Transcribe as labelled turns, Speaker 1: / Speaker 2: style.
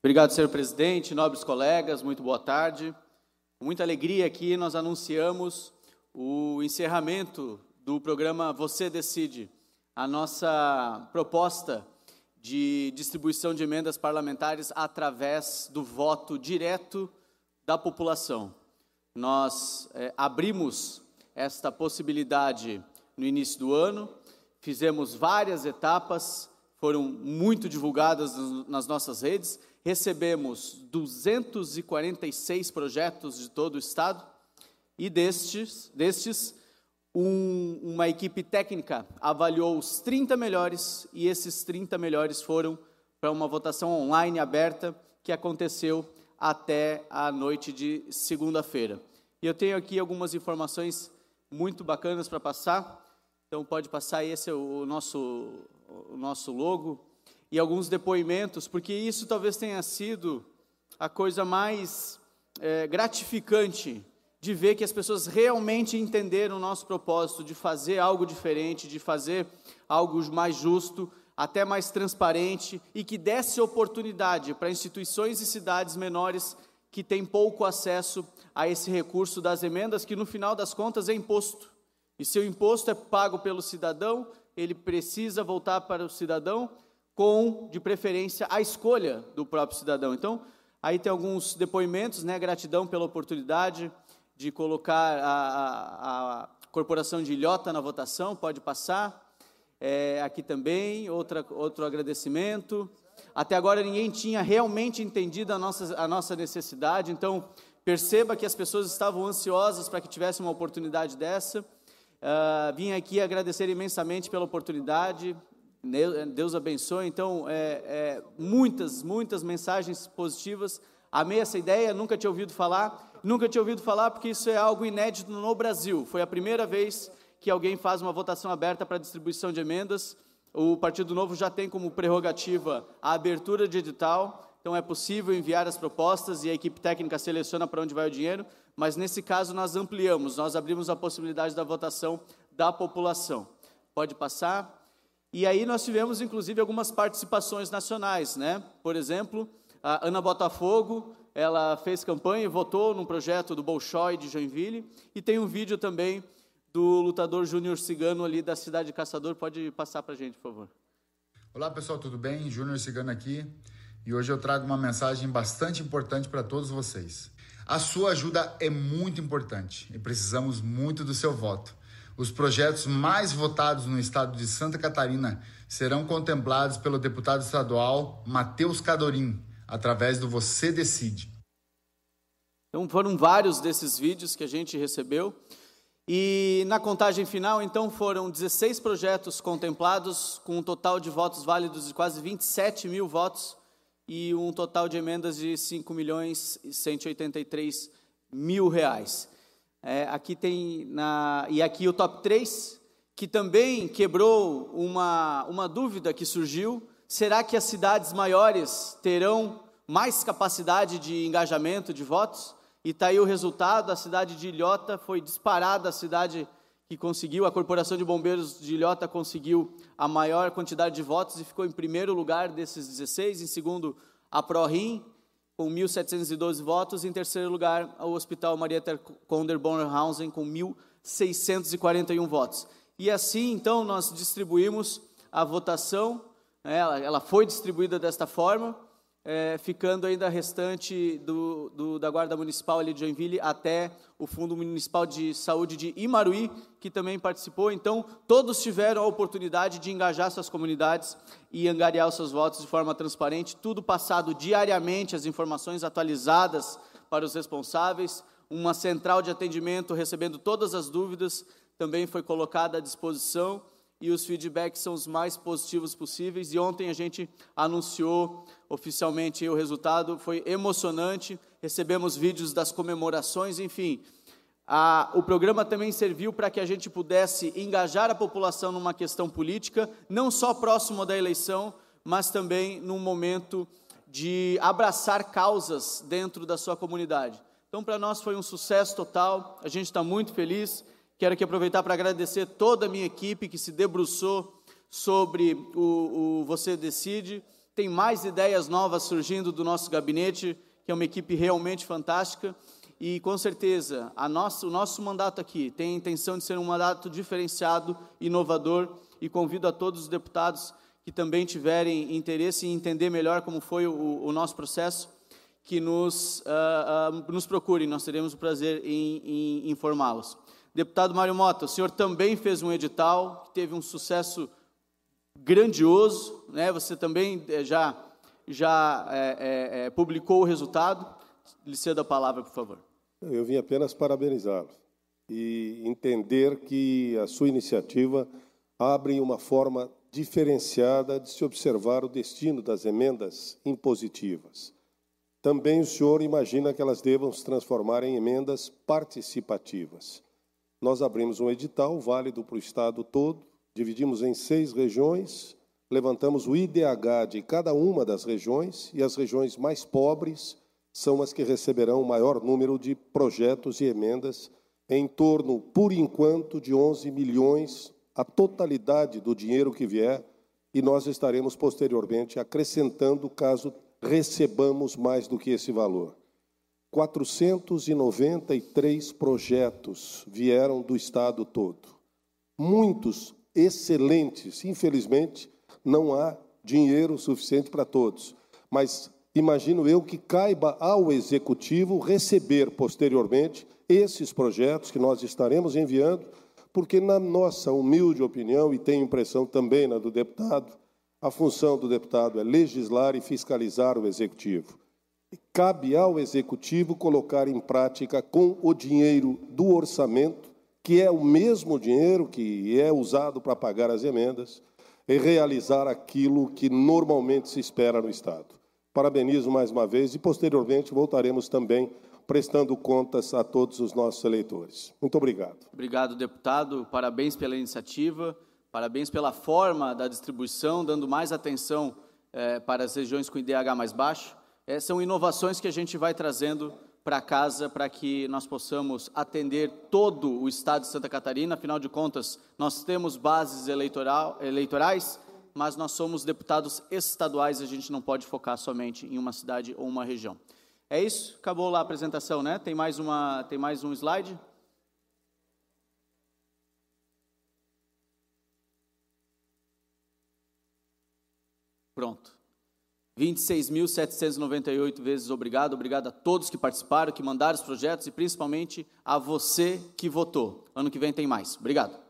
Speaker 1: Obrigado, senhor presidente, nobres colegas, muito boa tarde. Com muita alegria aqui nós anunciamos o encerramento do programa Você Decide, a nossa proposta de distribuição de emendas parlamentares através do voto direto da população. Nós abrimos esta possibilidade no início do ano, fizemos várias etapas, foram muito divulgadas nas nossas redes, recebemos 246 projetos de todo o Estado e destes uma equipe técnica avaliou os 30 melhores e esses 30 melhores foram para uma votação online aberta que aconteceu até a noite de segunda-feira. E eu tenho aqui algumas informações muito bacanas para passar, então pode passar, esse é o nosso logo, e alguns depoimentos, porque isso talvez tenha sido a coisa mais gratificante de ver que as pessoas realmente entenderam o nosso propósito de fazer algo diferente, de fazer algo mais justo, até mais transparente, e que desse oportunidade para instituições e cidades menores que têm pouco acesso a esse recurso das emendas, que no final das contas é imposto. E se o imposto é pago pelo cidadão, ele precisa voltar para o cidadão com, de preferência, a escolha do próprio cidadão. Então, aí tem alguns depoimentos, né? Gratidão pela oportunidade de colocar a Corporação de Ilhota na votação, pode passar. Aqui também, outro agradecimento. Até agora ninguém tinha realmente entendido a nossa necessidade, então perceba que as pessoas estavam ansiosas para que tivesse uma oportunidade dessa. Vim aqui agradecer imensamente pela oportunidade, Deus abençoe. Então, muitas mensagens positivas. Amei essa ideia, nunca tinha ouvido falar porque isso é algo inédito no Brasil. Foi a primeira vez que alguém faz uma votação aberta para distribuição de emendas. O Partido Novo já tem como prerrogativa a abertura de edital, então é possível enviar as propostas e a equipe técnica seleciona para onde vai o dinheiro, mas nesse caso nós ampliamos, nós abrimos a possibilidade da votação da população. Pode passar. E aí nós tivemos, inclusive, algumas participações nacionais, né? Por exemplo, a Ana Botafogo, ela fez campanha e votou num projeto do Bolshoi de Joinville, e tem um vídeo também do lutador Júnior Cigano ali da cidade de Caçador. Pode passar para a gente, por favor.
Speaker 2: Olá, pessoal, tudo bem? Júnior Cigano aqui, e hoje eu trago uma mensagem bastante importante para todos vocês. A sua ajuda é muito importante e precisamos muito do seu voto. Os projetos mais votados no estado de Santa Catarina serão contemplados pelo deputado estadual Matheus Cadorim, através do Você Decide.
Speaker 1: Então, foram vários desses vídeos que a gente recebeu. E na contagem final, então, foram 16 projetos contemplados, com um total de votos válidos de quase 27 mil votos e um total de emendas de 5.183.000 reais. Aqui tem, e aqui o top 3, que também quebrou uma dúvida que surgiu. Será que as cidades maiores terão mais capacidade de engajamento de votos? E está aí o resultado, a cidade de Ilhota foi disparada, a cidade que conseguiu, a Corporação de Bombeiros de Ilhota conseguiu a maior quantidade de votos e ficou em primeiro lugar desses 16, em segundo a ProRim, com 1.712 votos, e em terceiro lugar o Hospital Marietta Conder Bonnerhausen, com 1.641 votos. E assim, então, nós distribuímos a votação, ela foi distribuída desta forma, ficando ainda restante da Guarda Municipal ali de Joinville até o Fundo Municipal de Saúde de Imaruí, que também participou. Então, todos tiveram a oportunidade de engajar suas comunidades e angariar os seus votos de forma transparente, tudo passado diariamente, as informações atualizadas para os responsáveis, uma central de atendimento recebendo todas as dúvidas também foi colocada à disposição, e os feedbacks são os mais positivos possíveis. E ontem a gente anunciou oficialmente o resultado, foi emocionante, recebemos vídeos das comemorações, enfim. O programa também serviu para que a gente pudesse engajar a população numa questão política, não só próximo da eleição, mas também num momento de abraçar causas dentro da sua comunidade. Então, para nós foi um sucesso total, a gente está muito feliz. Quero aqui aproveitar para agradecer toda a minha equipe que se debruçou sobre o Você Decide, tem mais ideias novas surgindo do nosso gabinete, que é uma equipe realmente fantástica, e com certeza o nosso mandato aqui tem a intenção de ser um mandato diferenciado, inovador, e convido a todos os deputados que também tiverem interesse em entender melhor como foi o nosso processo, que nos procurem, nós teremos o prazer em informá-los. Deputado Mário Mota, o senhor também fez um edital que teve um sucesso grandioso, né? Você também já publicou o resultado. Lhe cedo a palavra, por favor.
Speaker 3: Eu vim apenas parabenizá-lo e entender que a sua iniciativa abre uma forma diferenciada de se observar o destino das emendas impositivas. Também o senhor imagina que elas devam se transformar em emendas participativas. Nós abrimos um edital válido para o Estado todo, dividimos em 6 regiões, levantamos o IDH de cada uma das regiões, e as regiões mais pobres são as que receberão o maior número de projetos e emendas, em torno, por enquanto, de 11 milhões, a totalidade do dinheiro que vier, e nós estaremos posteriormente acrescentando caso recebamos mais do que esse valor. 493 projetos vieram do Estado todo. Muitos excelentes. Infelizmente, não há dinheiro suficiente para todos. Mas imagino eu que caiba ao Executivo receber posteriormente esses projetos que nós estaremos enviando, porque, na nossa humilde opinião, e tenho impressão também na do deputado, a função do deputado é legislar e fiscalizar o Executivo. Cabe ao Executivo colocar em prática com o dinheiro do orçamento, que é o mesmo dinheiro que é usado para pagar as emendas, e realizar aquilo que normalmente se espera no Estado. Parabenizo mais uma vez e, posteriormente, voltaremos também prestando contas a todos os nossos eleitores. Muito obrigado.
Speaker 1: Obrigado, deputado. Parabéns pela iniciativa, parabéns pela forma da distribuição, dando mais atenção para as regiões com IDH mais baixo. São inovações que a gente vai trazendo para casa para que nós possamos atender todo o Estado de Santa Catarina. Afinal de contas, nós temos bases eleitorais, mas nós somos deputados estaduais, a gente não pode focar somente em uma cidade ou uma região. É isso? Acabou lá a apresentação, né? Tem mais um slide? Pronto. 26.798 vezes obrigado. Obrigado a todos que participaram, que mandaram os projetos e principalmente a você que votou. Ano que vem tem mais. Obrigado.